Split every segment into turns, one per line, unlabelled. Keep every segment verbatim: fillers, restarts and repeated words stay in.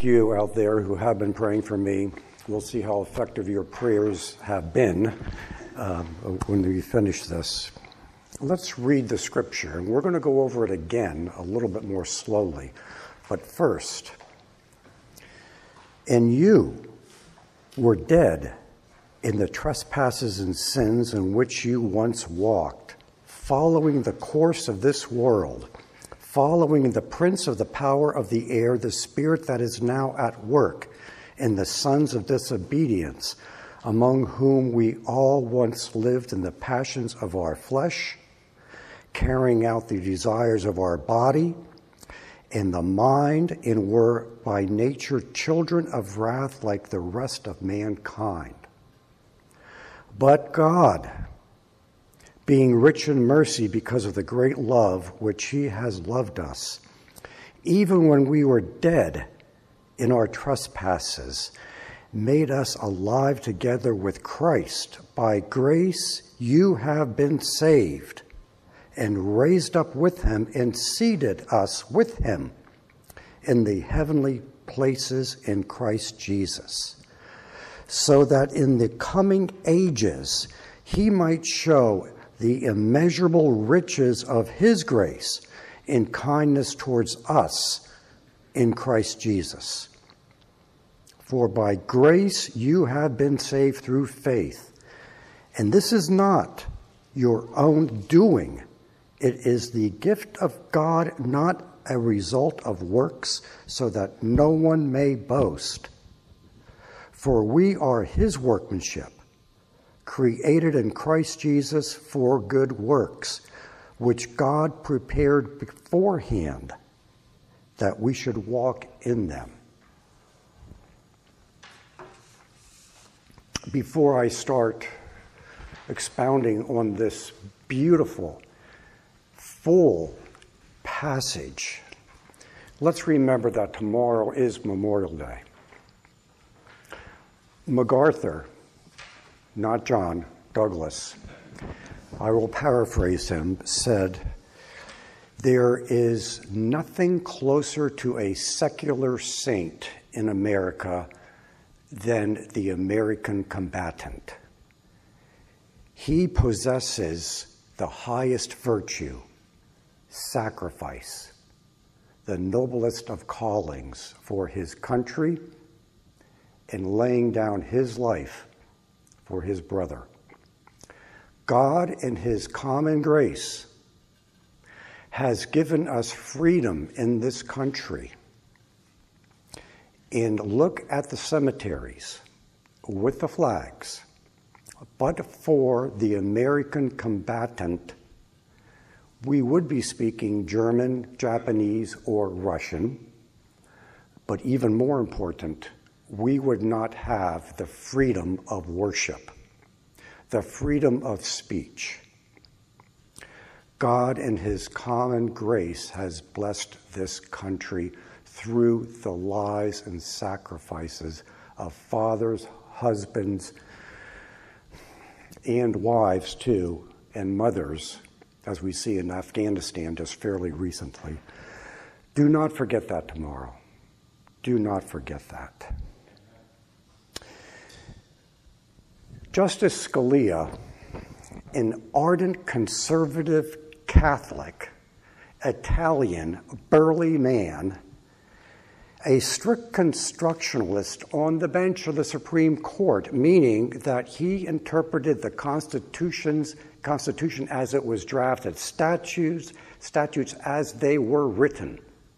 thank you out there who have been praying for me. We'll see how effective your prayers have been um, when we finish this. Let's read the scripture, and we're going to go over it again a little bit more slowly. But first, and you were dead in the trespasses and sins in which you once walked, following the course of this world, following the prince of the power of the air, the spirit that is now at work in the sons of disobedience, among whom we all once lived in the passions of our flesh, carrying out the desires of our body and the mind, and were by nature children of wrath like the rest of mankind. But God, being rich in mercy because of the great love which he has loved us, even when we were dead in our trespasses, made us alive together with Christ. By grace you have been saved, and raised up with him, and seated us with him in the heavenly places in Christ Jesus, so that in the coming ages he might show the immeasurable riches of his grace in kindness towards us in Christ Jesus. For by grace you have been saved through faith, and this is not your own doing. It is the gift of God, not a result of works, so that no one may boast. For we are his workmanship, created in Christ Jesus for good works, which God prepared beforehand that we should walk in them. Before I start expounding on this beautiful, full passage, let's remember that tomorrow is Memorial Day. MacArthur, not John, Douglas, I will paraphrase him, said, "There is nothing closer to a secular saint in America than the American combatant. He possesses the highest virtue, sacrifice, the noblest of callings for his country, and laying down his life for his brother. God, in his common grace, has given us freedom in this country. And look at the cemeteries with the flags. But for the American combatant, we would be speaking German, Japanese, or Russian. But even more important, we would not have the freedom of worship, the freedom of speech. God, in his common grace, has blessed this country through the lives and sacrifices of fathers, husbands, and wives too, and mothers, as we see in Afghanistan just fairly recently. Do not forget that tomorrow. Do not forget that. Justice Scalia, an ardent conservative Catholic, Italian, burly man, a strict constructionalist on the bench of the Supreme Court, meaning that he interpreted the Constitution's Constitution as it was drafted, statutes, statutes as they were written,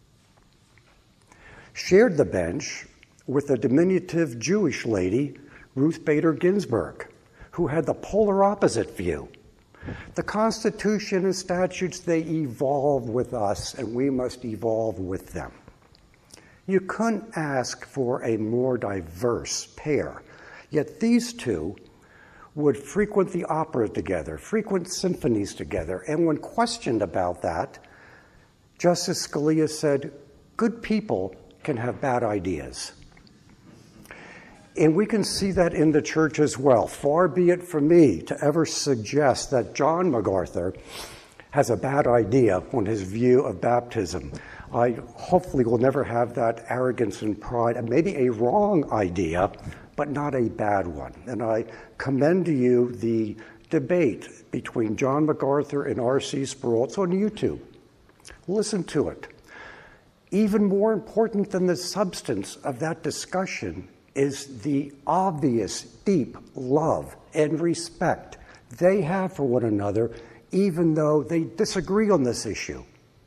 shared the bench with a diminutive Jewish lady, Ruth Bader Ginsburg, who had the polar opposite view. The Constitution and statutes, they evolve with us, and we must evolve with them. You couldn't ask for a more diverse pair, yet these two would frequent the opera together, frequent symphonies together, and when questioned about that, Justice Scalia said, good people can have bad ideas. And we can see that in the church as well. Far be it from me to ever suggest that John MacArthur has a bad idea on his view of baptism. I hopefully will never have that arrogance and pride, and maybe a wrong idea, but not a bad one. And I commend to you the debate between John MacArthur and R C Sproul. It's on YouTube. Listen to it. Even more important than the substance of that discussion is the obvious, deep love and respect they have for one another, even though they disagree on this issue.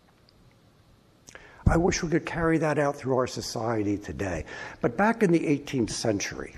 I wish we could carry that out through our society today. But back in the eighteenth century,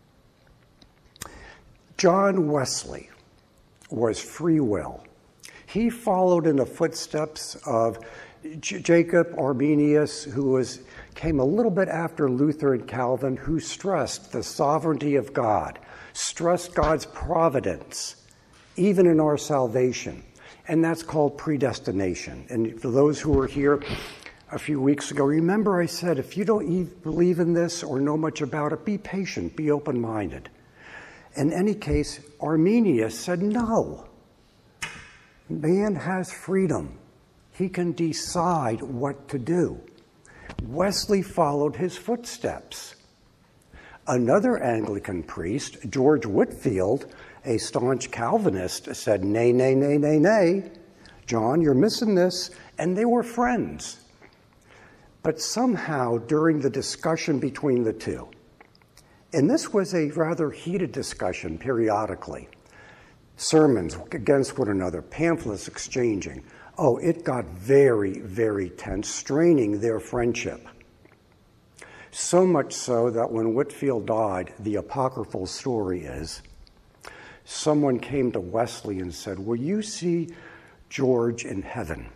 John Wesley was free will. He followed in the footsteps of J- Jacob Arminius, who was came a little bit after Luther and Calvin, who stressed the sovereignty of God, stressed God's providence, even in our salvation. And that's called predestination. And for those who were here a few weeks ago, remember I said, if you don't believe in this or know much about it, be patient, be open-minded. In any case, Arminius said, no, man has freedom. He can decide what to do. Wesley followed his footsteps. Another Anglican priest, George Whitefield, a staunch Calvinist, said, nay, nay, nay, nay, nay, John, you're missing this. And they were friends. But somehow, during the discussion between the two, and this was a rather heated discussion periodically, sermons against one another, pamphlets exchanging, oh, it got very, very tense, straining their friendship. So much so that when Whitefield died, the apocryphal story is, someone came to Wesley and said, will you see George in heaven?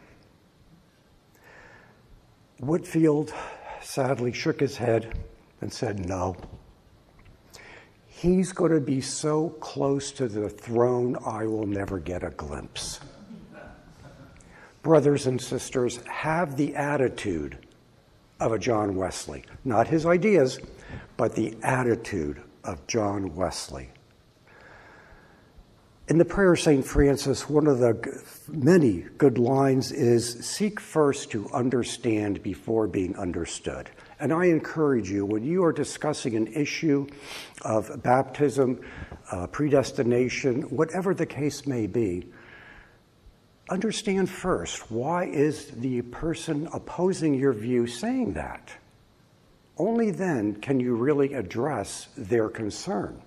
Whitefield sadly shook his head and said, no. He's going to be so close to the throne, I will never get a glimpse. Brothers and sisters, have the attitude of a John Wesley. Not his ideas, but the attitude of John Wesley. In the prayer of Saint Francis, one of the many good lines is, seek first to understand before being understood. And I encourage you, when you are discussing an issue of baptism, uh, predestination, whatever the case may be, understand first, why is the person opposing your view saying that? Only then can you really address their concern.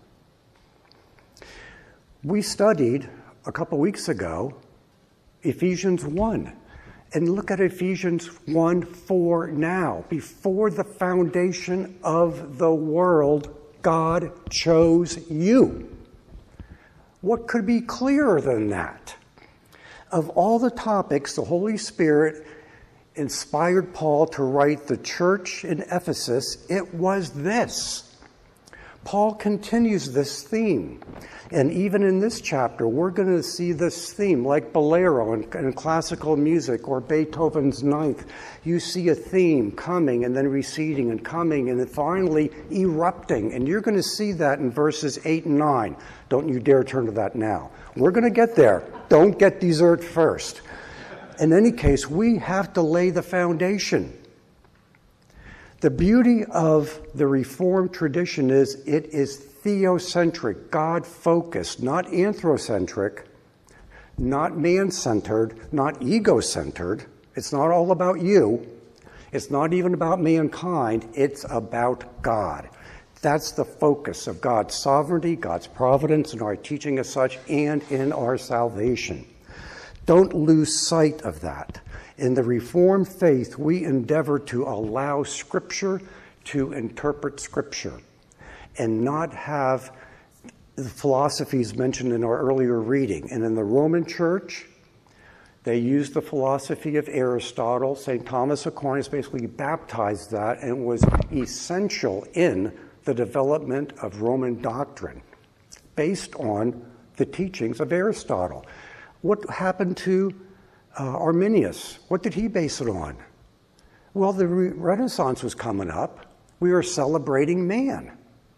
We studied a couple weeks ago Ephesians one. And look at Ephesians one four now. Before the foundation of the world, God chose you. What could be clearer than that? Of all the topics, the Holy Spirit inspired Paul to write the church in Ephesus, it was this. Paul continues this theme. And even in this chapter, we're going to see this theme, like Bolero in, in classical music or Beethoven's Ninth. You see a theme coming and then receding and coming and then finally erupting. And you're going to see that in verses eight and nine. Don't you dare turn to that now. We're going to get there. Don't get dessert first. In any case, we have to lay the foundation. The beauty of the Reformed tradition is it is theocentric, God-focused, not anthrocentric, not man-centered, not ego-centered. It's not all about you. It's not even about mankind. It's about God. That's the focus of God's sovereignty, God's providence, in our teaching as such, and in our salvation. Don't lose sight of that. In the Reformed faith, we endeavor to allow Scripture to interpret Scripture and not have the philosophies mentioned in our earlier reading. And in the Roman Church, they used the philosophy of Aristotle. Saint Thomas Aquinas basically baptized that and was essential in the development of Roman doctrine based on the teachings of Aristotle. What happened to uh, Arminius? What did he base it on? Well, the Re- Renaissance was coming up. We were celebrating man.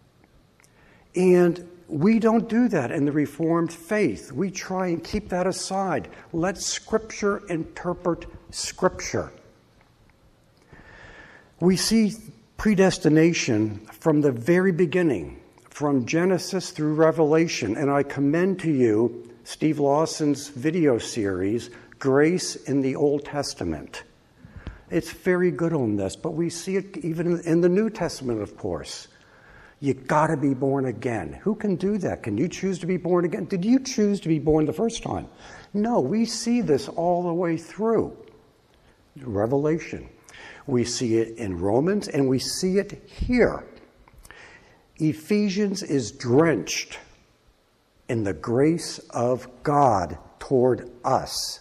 And we don't do that in the Reformed faith. We try and keep that aside. Let Scripture interpret Scripture. We see predestination from the very beginning, from Genesis through Revelation, and I commend to you Steve Lawson's video series, Grace in the Old Testament. It's very good on this, but we see it even in the New Testament, of course. You got to be born again. Who can do that? Can you choose to be born again? Did you choose to be born the first time? No, we see this all the way through Revelation. We see it in Romans, and we see it here. Ephesians is drenched in the grace of God toward us.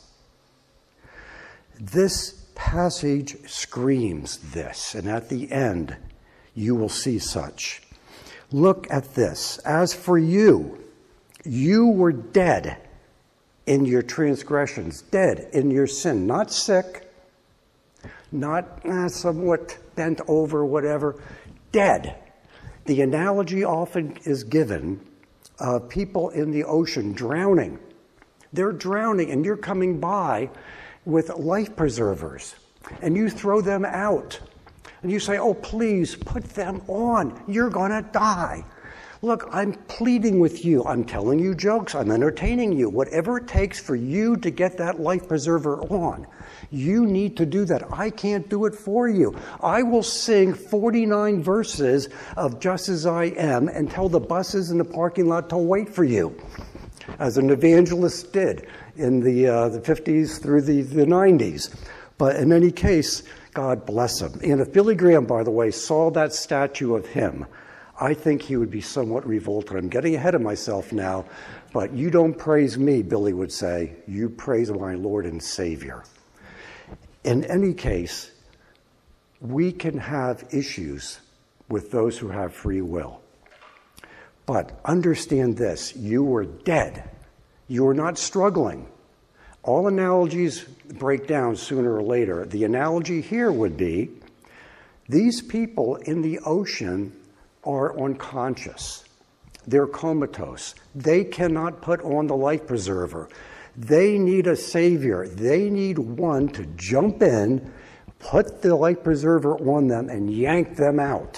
This passage screams this, and at the end, you will see such. Look at this. As for you, you were dead in your transgressions, dead in your sin, not sick, not eh, somewhat bent over, whatever, dead. The analogy often is given of people in the ocean drowning. They're drowning, and you're coming by with life preservers, and you throw them out. And you say, oh, please, put them on. You're going to die. Look, I'm pleading with you. I'm telling you jokes. I'm entertaining you. Whatever it takes for you to get that life preserver on, you need to do that. I can't do it for you. I will sing forty-nine verses of Just As I Am and tell the buses in the parking lot to wait for you, as an evangelist did in the, uh, the fifties through the, the nineties. But in any case, God bless him. And if Billy Graham, by the way, saw that statue of him, I think he would be somewhat revolted. I'm getting ahead of myself now, but you don't praise me, Billy would say. You praise my Lord and Savior. In any case, we can have issues with those who have free will. But understand this, you were dead. You were not struggling. All analogies break down sooner or later. The analogy here would be, these people in the ocean are unconscious. They're comatose. They cannot put on the life preserver. They need a savior. They need one to jump in, put the life preserver on them, and yank them out.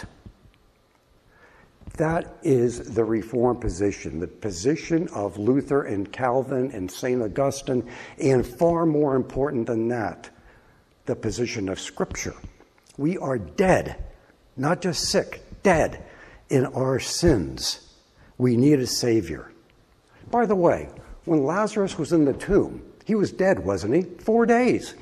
That is the Reformed position, the position of Luther and Calvin and Saint Augustine, and far more important than that, the position of Scripture. We are dead, not just sick, dead in our sins. We need a Savior. By the way, when Lazarus was in the tomb, he was dead, wasn't he? Four days.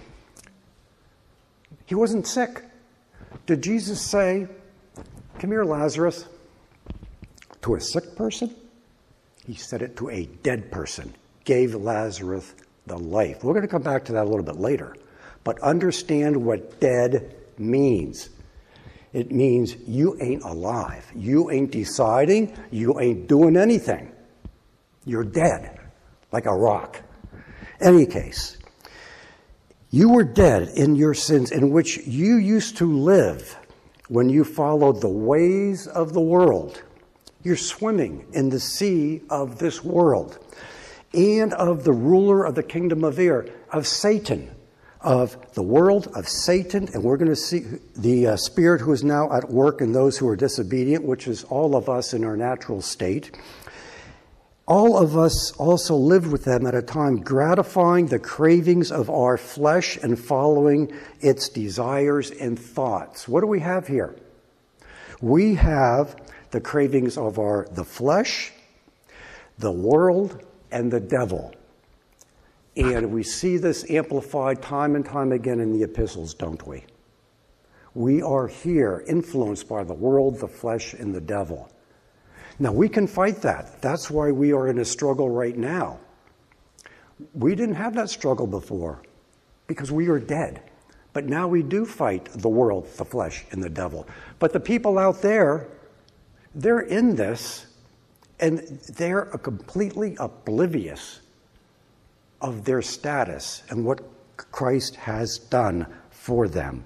He wasn't sick. Did Jesus say, come here, Lazarus, to a sick person? He said it to a dead person, gave Lazarus the life. We're going to come back to that a little bit later. But understand what dead means. It means you ain't alive. You ain't deciding. You ain't doing anything. You're dead, like a rock. Any case, you were dead in your sins in which you used to live when you followed the ways of the world. You're swimming in the sea of this world and of the ruler of the kingdom of air, of Satan, of the world, of Satan. And we're going to see the uh, spirit who is now at work in those who are disobedient, which is all of us in our natural state. All of us also lived with them at a time, gratifying the cravings of our flesh and following its desires and thoughts. What do we have here? We have the cravings of our the flesh, the world, and the devil. And we see this amplified time and time again in the epistles, don't we? We are here influenced by the world, the flesh, and the devil. Now, we can fight that. That's why we are in a struggle right now. We didn't have that struggle before because we are dead. But now we do fight the world, the flesh, and the devil. But the people out there, they're in this, and they're completely oblivious of their status and what Christ has done for them.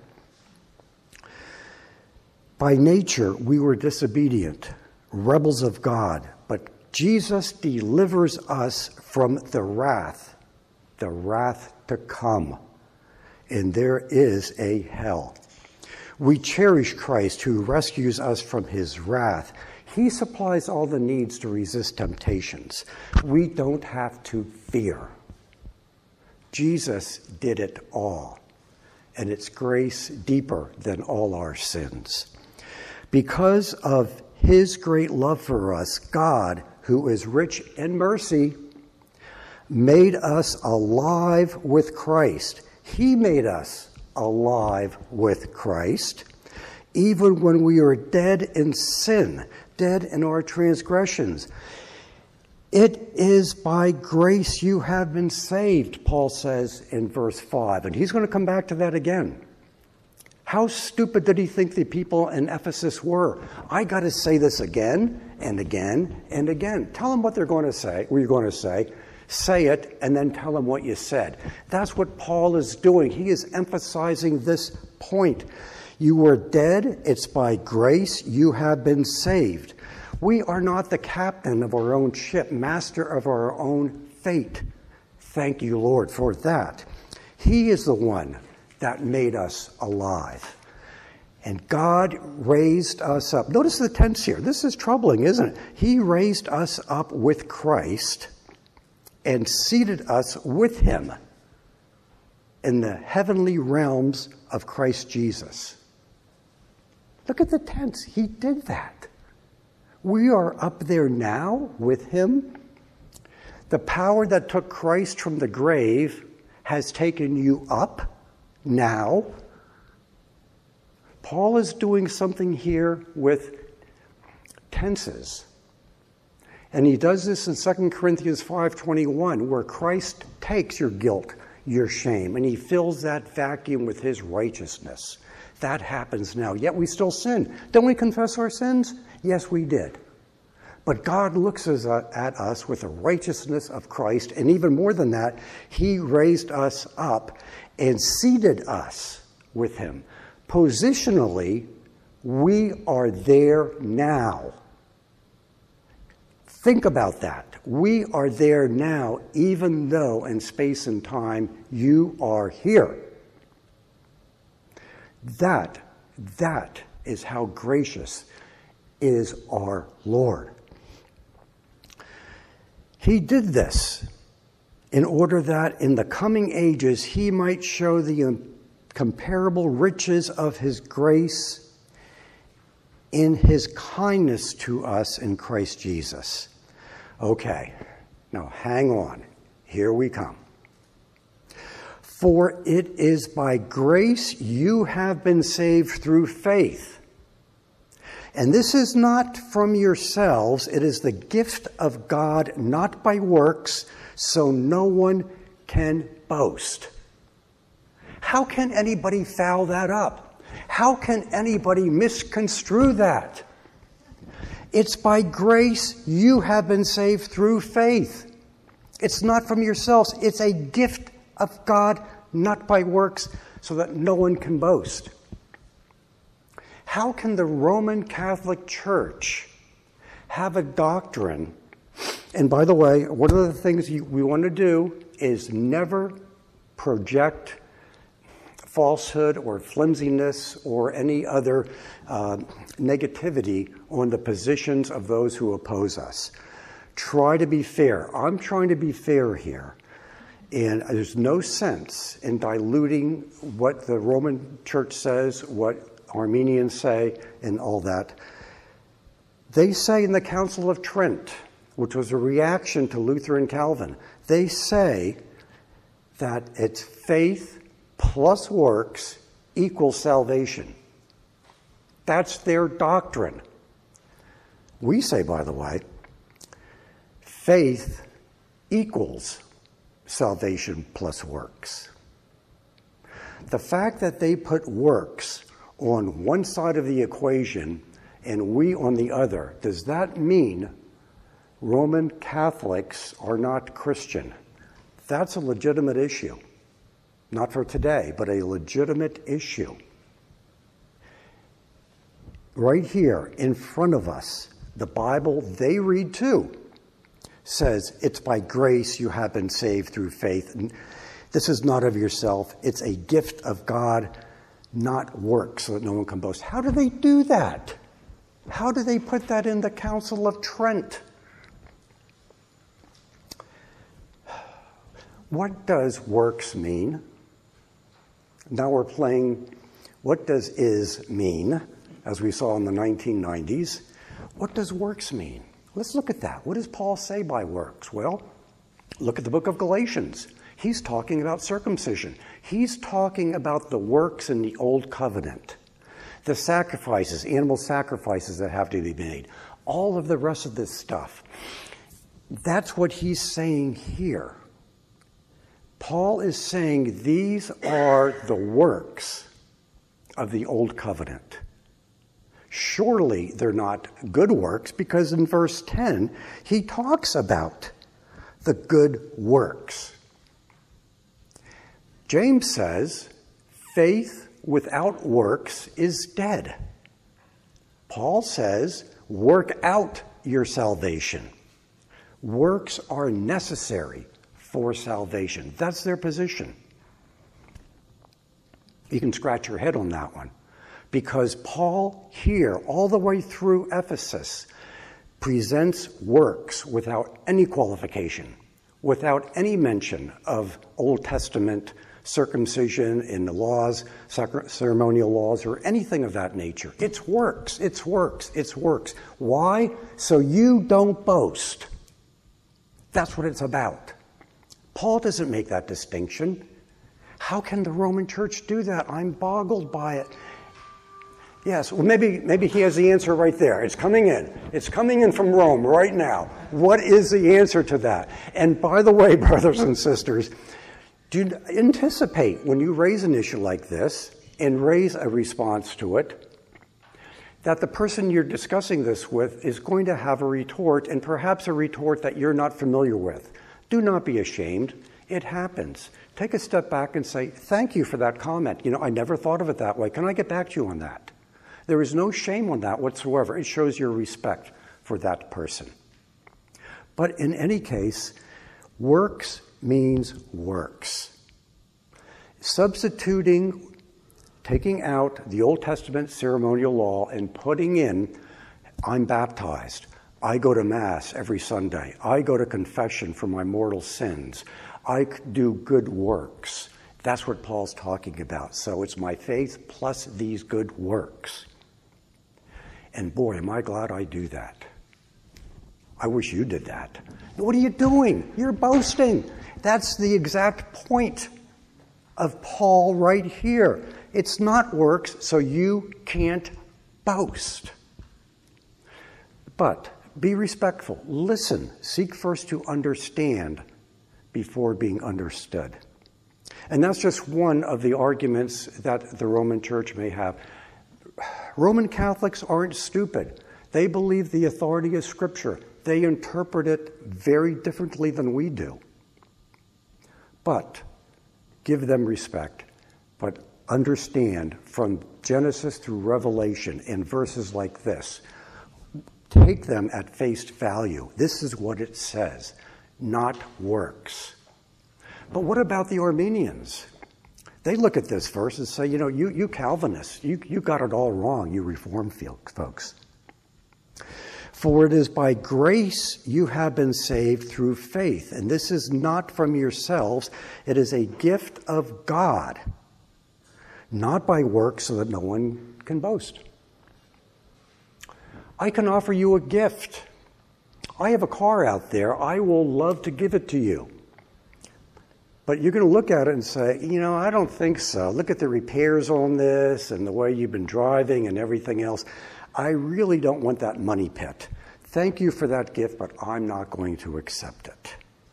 By nature, we were disobedient, rebels of God, but Jesus delivers us from the wrath, the wrath to come. And there is a hell. We cherish Christ who rescues us from his wrath. He supplies all the needs to resist temptations. We don't have to fear. Jesus did it all, and it's grace deeper than all our sins. Because of his great love for us, God, who is rich in mercy, made us alive with Christ. He made us alive with Christ, even when we are dead in sin, dead in our transgressions. It is by grace you have been saved, Paul says in verse five. And he's going to come back to that again. How stupid did he think the people in Ephesus were? I got to say this again and again and again. Tell them what they're going to say, what you're going to say. Say it, and then tell them what you said. That's what Paul is doing. He is emphasizing this point. You were dead. It's by grace you have been saved. We are not the captain of our own ship, master of our own fate. Thank you, Lord, for that. He is the one that made us alive. And God raised us up. Notice the tense here. This is troubling, isn't it? He raised us up with Christ and seated us with him in the heavenly realms of Christ Jesus. Look at the tense. He did that. We are up there now with him. The power that took Christ from the grave has taken you up now. Paul is doing something here with tenses. And he does this in Second Corinthians five twenty-one, where Christ takes your guilt, your shame, and he fills that vacuum with his righteousness. That happens now. Yet we still sin. Don't we confess our sins? Yes, we did. But God looks at us with the righteousness of Christ, and even more than that, he raised us up and seated us with him. Positionally, we are there now. Think about that. We are there now, even though in space and time you are here. That, that is how gracious is our Lord. He did this in order that in the coming ages he might show the incomparable riches of his grace in his kindness to us in Christ Jesus. Okay, now hang on. Here we come. For it is by grace you have been saved through faith. And this is not from yourselves, it is the gift of God, not by works, so no one can boast. How can anybody foul that up? How can anybody misconstrue that? It's by grace you have been saved through faith. It's not from yourselves. It's a gift of God, not by works, so that no one can boast. How can the Roman Catholic Church have a doctrine? And by the way, one of the things you, we want to do is never project falsehood or flimsiness or any other uh, negativity on the positions of those who oppose us. Try to be fair. I'm trying to be fair here. And there's no sense in diluting what the Roman Church says, what Armenians say, and all that. They say in the Council of Trent, which was a reaction to Luther and Calvin, they say that it's faith plus works equals salvation. That's their doctrine. We say, by the way, faith equals salvation plus works. The fact that they put works on one side of the equation and we on the other, does that mean Roman Catholics are not Christian? That's a legitimate issue. Not for today, but a legitimate issue. Right here in front of us, the Bible they read too says it's by grace you have been saved through faith. And this is not of yourself. It's a gift of God, not works, so that no one can boast. How do they do that? How do they put that in the Council of Trent? What does works mean? Now we're playing, what does is mean, as we saw in the nineteen nineties? What does works mean? Let's look at that. What does Paul say by works? Well, look at the book of Galatians. He's talking about circumcision. He's talking about the works in the old covenant, the sacrifices, animal sacrifices that have to be made, all of the rest of this stuff. That's what he's saying here. Paul is saying these are the works of the old covenant. Surely they're not good works, because in verse ten, he talks about the good works. James says, faith without works is dead. Paul says, work out your salvation. Works are necessary for salvation. That's their position. You can scratch your head on that one, because Paul here, all the way through Ephesus, presents works without any qualification, without any mention of Old Testament circumcision in the laws, ceremonial laws, or anything of that nature. It's works, it's works, it's works. Why? So you don't boast. That's what it's about. Paul doesn't make that distinction. How can the Roman Church do that? I'm boggled by it. Yes, well, maybe, maybe he has the answer right there. It's coming in. It's coming in from Rome right now. What is the answer to that? And by the way, brothers and sisters, do you anticipate when you raise an issue like this and raise a response to it, that the person you're discussing this with is going to have a retort, and perhaps a retort that you're not familiar with. Do not be ashamed. It happens. Take a step back and say, thank you for that comment. You know, I never thought of it that way. Can I get back to you on that? There is no shame on that whatsoever. It shows your respect for that person. But in any case, works means works. Substituting, taking out the Old Testament ceremonial law and putting in, I'm baptized. I go to Mass every Sunday. I go to confession for my mortal sins. I do good works. That's what Paul's talking about. So it's my faith plus these good works. And boy, am I glad I do that. I wish you did that. What are you doing? You're boasting. That's the exact point of Paul right here. It's not works, so you can't boast. But be respectful. Listen. Seek first to understand before being understood. And that's just one of the arguments that the Roman Church may have. Roman Catholics aren't stupid. They believe the authority of Scripture. They interpret it very differently than we do. But give them respect. But understand from Genesis through Revelation in verses like this, take them at face value. This is what it says, not works. But what about the Armenians? They look at this verse and say, you know, you, you Calvinists, you, you got it all wrong, you Reformed folks. For it is by grace you have been saved through faith, and this is not from yourselves, it is a gift of God, not by works so that no one can boast. I can offer you a gift. I have a car out there. I will love to give it to you. But you're going to look at it and say, you know, I don't think so. Look at the repairs on this and the way you've been driving and everything else. I really don't want that money pit. Thank you for that gift, but I'm not going to accept it.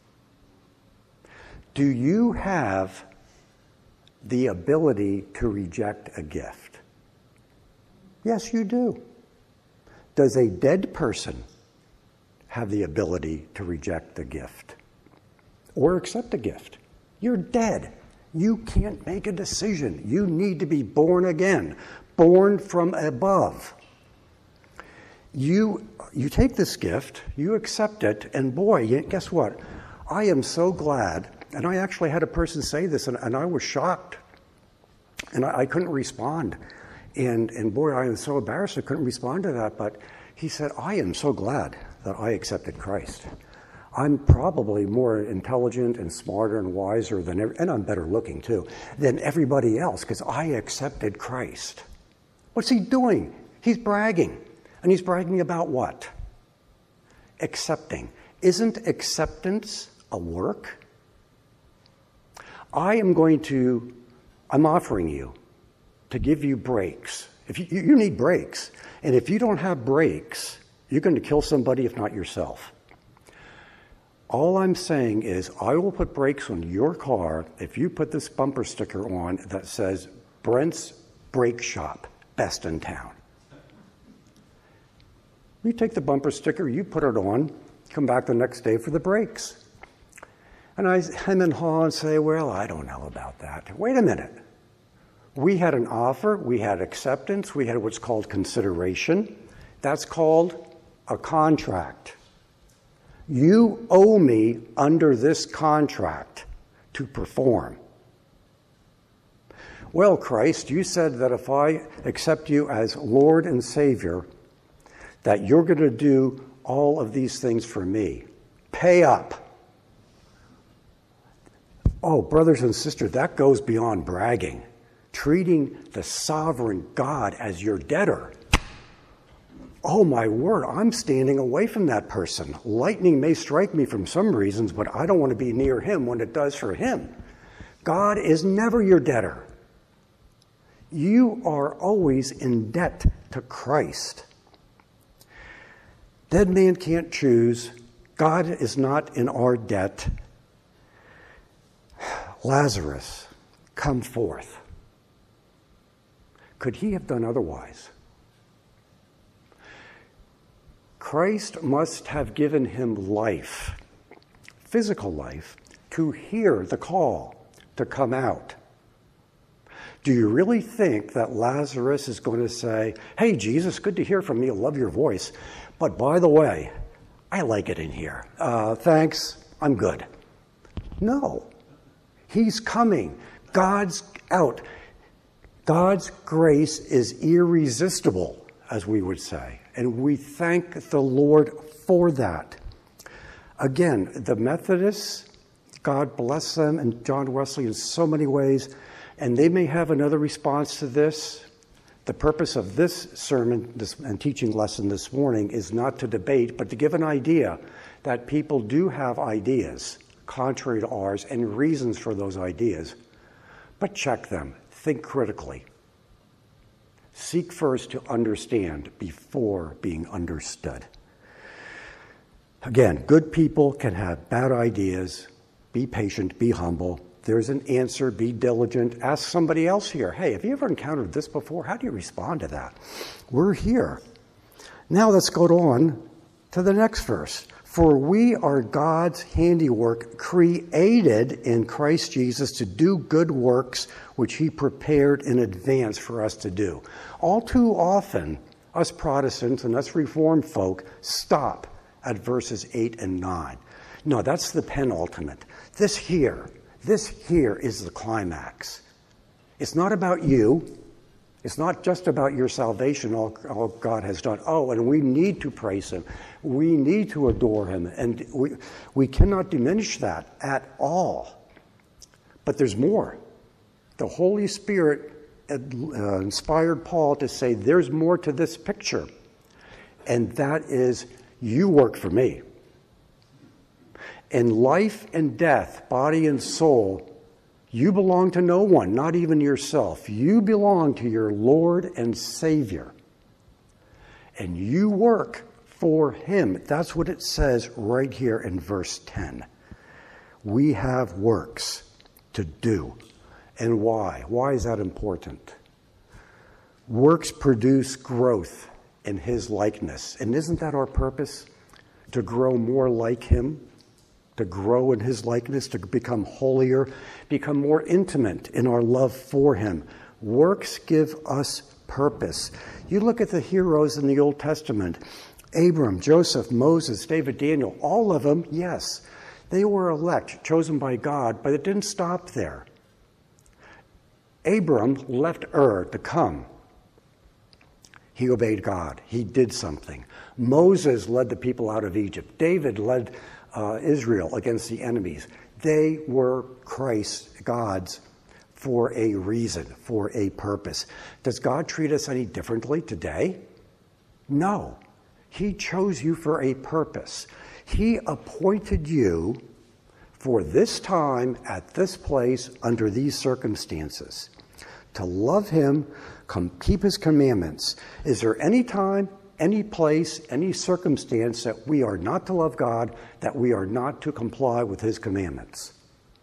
Do you have the ability to reject a gift? Yes, you do. Does a dead person have the ability to reject a gift or accept a gift? You're dead. You can't make a decision. You need to be born again, born from above. You, you take this gift, you accept it, and boy, guess what? I am so glad, and I actually had a person say this, and, and I was shocked. And I, I couldn't respond. And, and boy, I am so embarrassed I couldn't respond to that. But he said, I am so glad that I accepted Christ. I'm probably more intelligent and smarter and wiser than, and I'm better looking too, than everybody else because I accepted Christ. What's he doing? He's bragging. And he's bragging about what? Accepting. Isn't acceptance a work? I am going to, I'm offering you to give you breaks. If you, you need breaks. And if you don't have breaks, you're going to kill somebody, if not yourself. All I'm saying is I will put brakes on your car if you put this bumper sticker on that says Brent's Brake Shop, best in town. You take the bumper sticker, you put it on, come back the next day for the brakes. And I hem and haw and say, well, I don't know about that. Wait a minute. We had an offer, we had acceptance, we had what's called consideration. That's called a contract. You owe me under this contract to perform. Well, Christ, you said that if I accept you as Lord and Savior, that you're going to do all of these things for me. Pay up. Oh, brothers and sisters, that goes beyond bragging. Treating the sovereign God as your debtor. Oh, my word, I'm standing away from that person. Lightning may strike me from some reasons, but I don't want to be near him when it does for him. God is never your debtor. You are always in debt to Christ. Dead man can't choose. God is not in our debt. Lazarus, come forth. Could he have done otherwise? Christ must have given him life, physical life, to hear the call to come out. Do you really think that Lazarus is going to say, hey, Jesus, good to hear from you. I love your voice. But by the way, I like it in here. Uh, thanks, I'm good. No. He's coming. God's out. God's grace is irresistible, as we would say. And we thank the Lord for that. Again, the Methodists, God bless them, and John Wesley in so many ways, and they may have another response to this. The purpose of this sermon this, and teaching lesson this morning is not to debate, but to give an idea that people do have ideas contrary to ours and reasons for those ideas. But check them. Think critically. Seek first to understand before being understood. Again, good people can have bad ideas. Be patient, be humble. There's an answer, be diligent. Ask somebody else here, hey, have you ever encountered this before? How do you respond to that? We're here. Now let's go on to the next verse. For we are God's handiwork, created in Christ Jesus to do good works which he prepared in advance for us to do. All too often, us Protestants and us Reformed folk stop at verses eight and nine. No, that's the penultimate. This here, this here is the climax. It's not about you. It's not just about your salvation, all, all God has done. Oh, and we need to praise him. We need to adore him. And we, we cannot diminish that at all. But there's more. The Holy Spirit uh, inspired Paul to say there's more to this picture. And that is, you work for me. In life and death, body and soul, you belong to no one, not even yourself. You belong to your Lord and Savior. And you work for him. That's what it says right here in verse ten. We have works to do. And why? Why is that important? Works produce growth in his likeness. And isn't that our purpose? To grow more like him? To grow in his likeness, to become holier, become more intimate in our love for him. Works give us purpose. You look at the heroes in the Old Testament, Abram, Joseph, Moses, David, Daniel, all of them, yes, they were elect, chosen by God, but it didn't stop there. Abram left Ur to come. He obeyed God. He did something. Moses led the people out of Egypt. David led uh, Israel against the enemies. They were Christ's, God's, for a reason, for a purpose. Does God treat us any differently today? No. He chose you for a purpose. He appointed you for this time, at this place, under these circumstances. To love him, come keep his commandments. Is there any time, any place, any circumstance that we are not to love God, that we are not to comply with his commandments?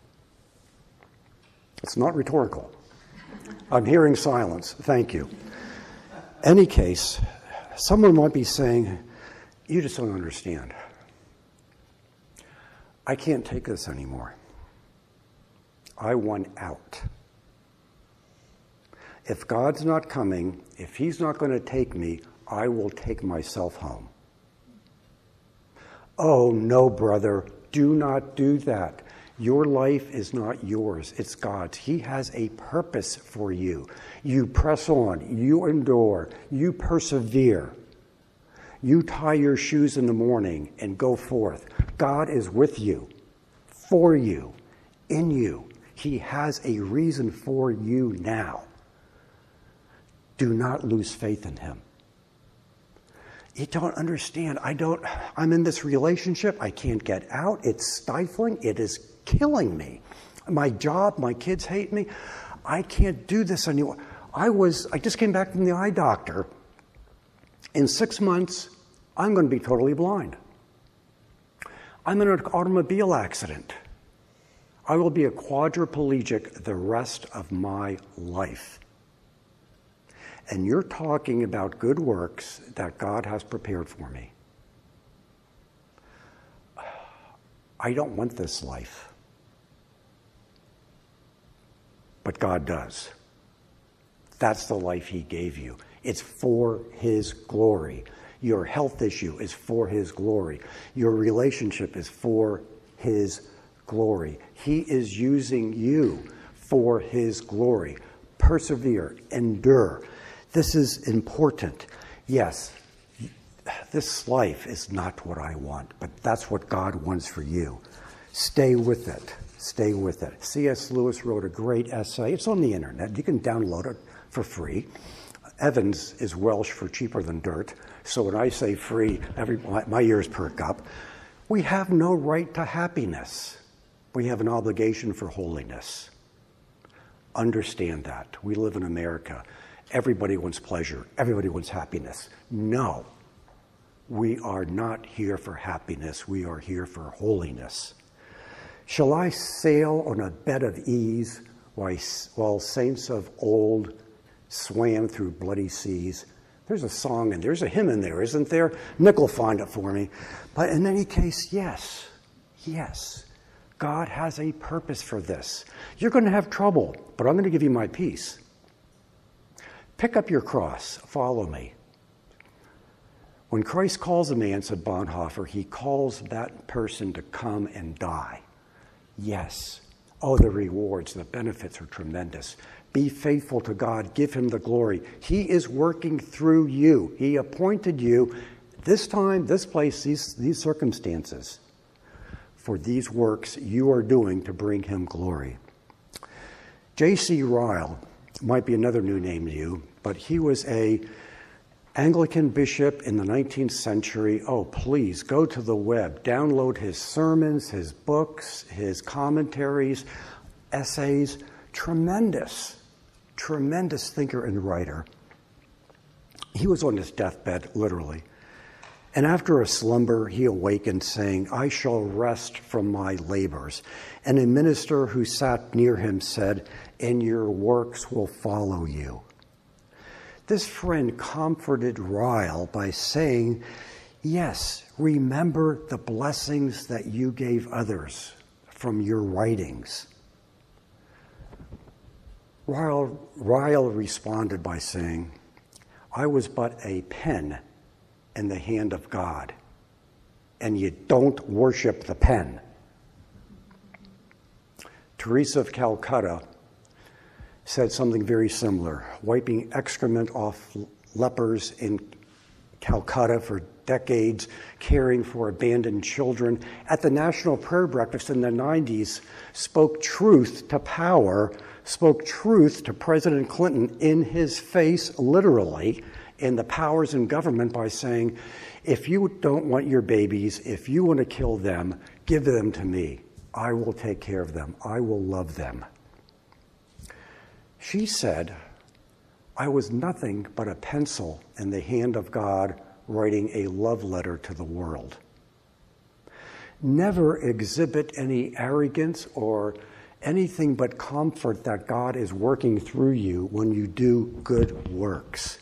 It's not rhetorical. I'm hearing silence. Thank you. Any case, someone might be saying, you just don't understand. I can't take this anymore. I want out. If God's not coming, if he's not going to take me, I will take myself home. Oh, no, brother, do not do that. Your life is not yours, it's God's. He has a purpose for you. You press on, you endure, you persevere. You tie your shoes in the morning and go forth. God is with you, for you, in you. He has a reason for you now. Do not lose faith in him. You don't understand. I don't, I'm in this relationship. I can't get out. It's stifling. It is killing me. My job, my kids hate me. I can't do this anymore. I was, I just came back from the eye doctor. In six months, I'm going to be totally blind. I'm in an automobile accident. I will be a quadriplegic the rest of my life. And you're talking about good works that God has prepared for me. I don't want this life. But God does. That's the life he gave you. It's for his glory. Your health issue is for his glory. Your relationship is for his glory. He is using you for his glory. Persevere, endure. This is important. Yes, this life is not what I want, but that's what God wants for you. Stay with it. Stay with it. C S Lewis wrote a great essay. It's on the internet. You can download it for free. Evans is Welsh for cheaper than dirt. So when I say free, every, my, my ears perk up. We have no right to happiness. We have an obligation for holiness. Understand that. We live in America. Everybody wants pleasure. Everybody wants happiness. No. We are not here for happiness. We are here for holiness. Shall I sail on a bed of ease while saints of old swam through bloody seas? There's a song and there's a hymn in there, isn't there? Nick will find it for me. But in any case, yes, yes, God has a purpose for this. You're going to have trouble, but I'm going to give you my peace. Pick up your cross, follow me. When Christ calls a man, said Bonhoeffer, he calls that person to come and die. Yes. Oh, the rewards, the benefits are tremendous. Be faithful to God. Give him the glory. He is working through you. He appointed you this time, this place, these, these circumstances for these works you are doing to bring him glory. J C Ryle might be another new name to you, but he was a Anglican bishop in the nineteenth century. Oh, please go to the web, download his sermons, his books, his commentaries, essays. Tremendous, tremendous thinker and writer. He was on his deathbed, literally. And after a slumber, he awakened, saying, I shall rest from my labors. And a minister who sat near him said, and your works will follow you. This friend comforted Ryle by saying, yes, remember the blessings that you gave others from your writings. Ryle, Ryle responded by saying, I was but a pen in the hand of God, and you don't worship the pen. Teresa of Calcutta said something very similar, wiping excrement off lepers in Calcutta for decades, caring for abandoned children. At the National Prayer Breakfast in the nineties, spoke truth to power, spoke truth to President Clinton in his face, literally, in the powers in government by saying, if you don't want your babies, if you want to kill them, give them to me. I will take care of them. I will love them. She said, I was nothing but a pencil in the hand of God writing a love letter to the world. Never exhibit any arrogance or anything but comfort that God is working through you when you do good works.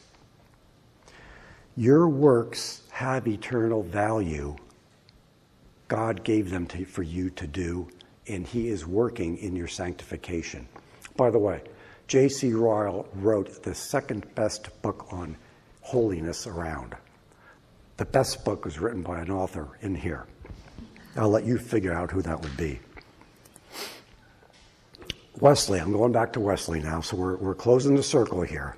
Your works have eternal value. God gave them to, for you to do, and he is working in your sanctification. By the way, J C Ryle wrote the second best book on holiness around. The best book was written by an author in here. I'll let you figure out who that would be. Wesley, I'm going back to Wesley now, so we're, we're closing the circle here.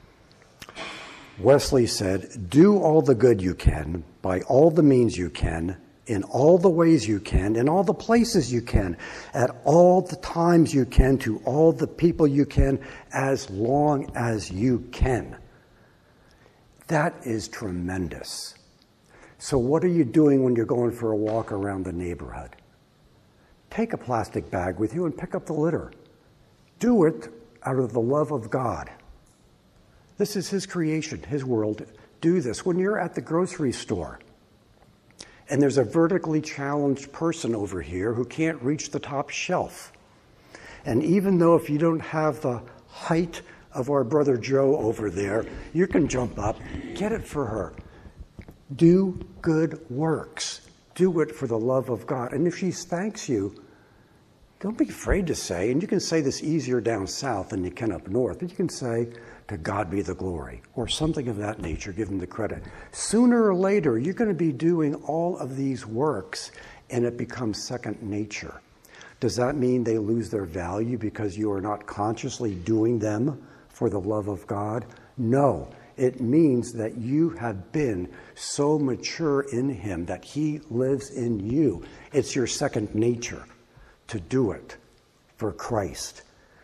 Wesley said, do all the good you can, by all the means you can, in all the ways you can, in all the places you can, at all the times you can, to all the people you can, as long as you can. That is tremendous. So what are you doing when you're going for a walk around the neighborhood? Take a plastic bag with you and pick up the litter. Do it out of the love of God. This is his creation, his world. Do this. When you're at the grocery store and there's a vertically challenged person over here who can't reach the top shelf, and even though if you don't have the height of our brother Joe over there, you can jump up, get it for her. Do good works. Do it for the love of God. And if she thanks you, don't be afraid to say, and you can say this easier down south than you can up north, but you can say, to God be the glory, or something of that nature, give him the credit. Sooner or later, you're going to be doing all of these works, and it becomes second nature. Does that mean they lose their value because you are not consciously doing them for the love of God? No. It means that you have been so mature in him that he lives in you. It's your second nature to do it for Christ.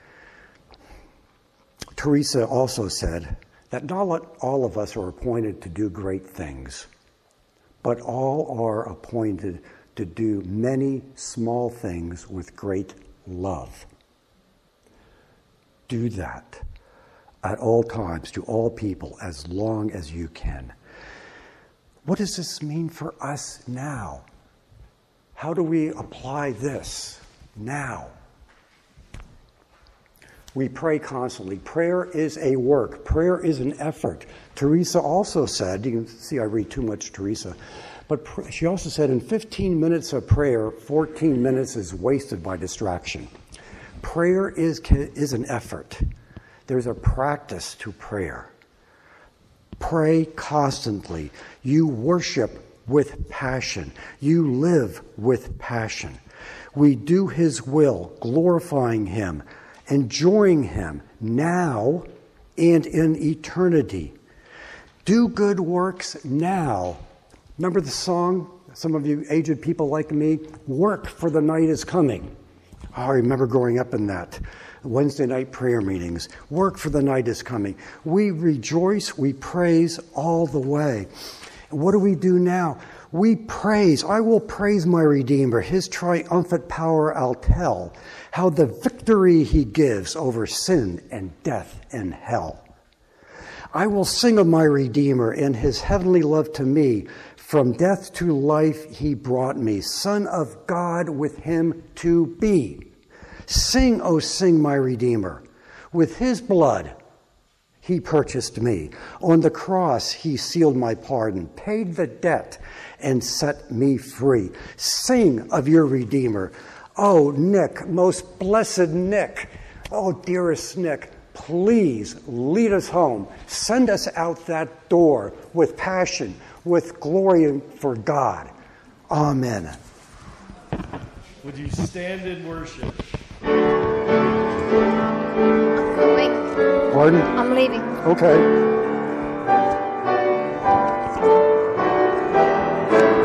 Teresa also said that not all of us are appointed to do great things, but all are appointed to do many small things with great love. Do that at all times, to all people, as long as you can. What does this mean for us now? How do we apply this now? We pray constantly. Prayer is a work. Prayer is an effort. Teresa also said, you can see I read too much Teresa, but she also said in fifteen minutes of prayer, fourteen minutes is wasted by distraction. Prayer is, is an effort. There's a practice to prayer. Pray constantly. You worship with passion. You live with passion. We do his will, glorifying him, enjoying him now and in eternity. Do good works now. Remember the song, some of you aged people like me, work for the night is coming. Oh, I remember growing up in that. Wednesday night prayer meetings. Work for the night is coming. We rejoice, we praise all the way. What do we do now? We praise. I will praise my Redeemer. His triumphant power I'll tell. How the victory he gives over sin and death and hell. I will sing of my Redeemer and his heavenly love to me. From death to life he brought me. Son of God with him to be. Sing, oh sing, my Redeemer. With his blood he purchased me. On the cross he sealed my pardon, paid the debt, and set me free. Sing of your Redeemer. Oh, Nick, most blessed Nick. Oh, dearest Nick, please lead us home. Send us out that door with passion, with glory for God. Amen.
Would you stand in worship? going.
Pardon?
I'm leaving.
Okay.